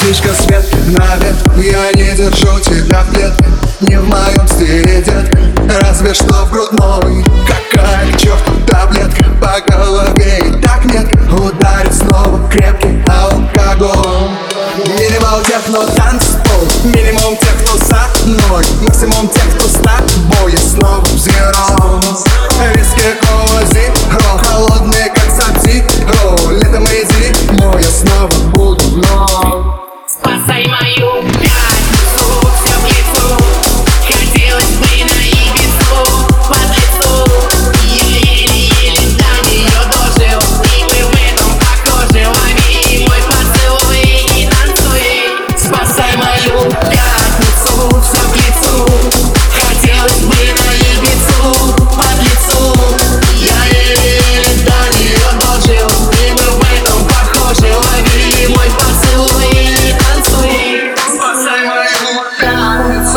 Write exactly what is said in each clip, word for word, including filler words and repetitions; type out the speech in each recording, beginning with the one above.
птичка с ветки на ветку. Я не держу тебя в клетке, не в моем стиле, детка. Разве что в грудной. Какая к черту таблетка по голове и так метко ударит снова крепкий алкоголь. Минимал тех, кто танцпол, минимум тех, кто со мной, максимум тех, кто с тобой. Я снова взъяром. Виски, кола, зиро, холодные как саб-зиро. Летом и зимой я снова буду вновь. Спасай мою пятницу, все в лицо. Хотелось бы на Ибицу, под лицо. Я еле-еле до нее дожил, и мы в этом похожи. Лови мой поцелуй и танцуй. Спасай мою пятницу, все в лицо. Хотелось бы на Ибицу, под лицо. Я еле-еле до нее дожил, и мы в этом похожи. Лови мой поцелуй и танцуй. Спасай мою пятницу.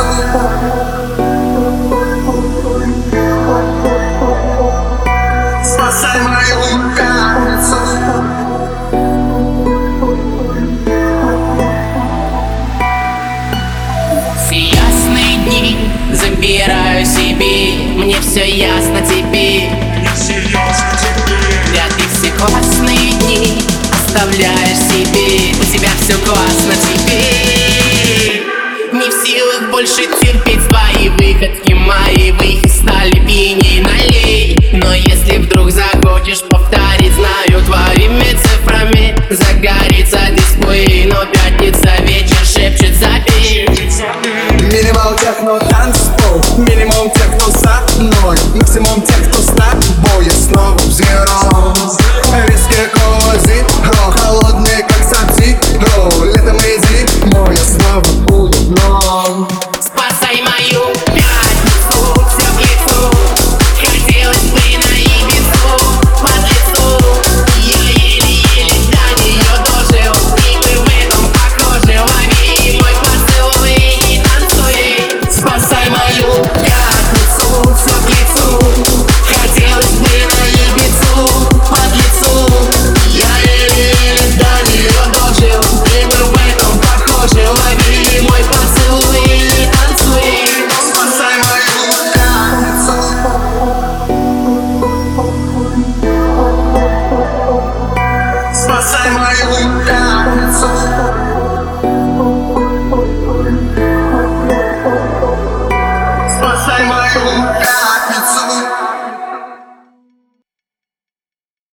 Спасай мою пятницу. Все ясные дни забираю себе. Мне все ясно теперь. Для ты все классные дни оставляешь себе. У тебя все классно теперь. Не в силах больше терпеть твои выходки, мои выходки стали пьяней, налей. Но если вдруг захочешь повторить, знаю твоими цифрами загорит.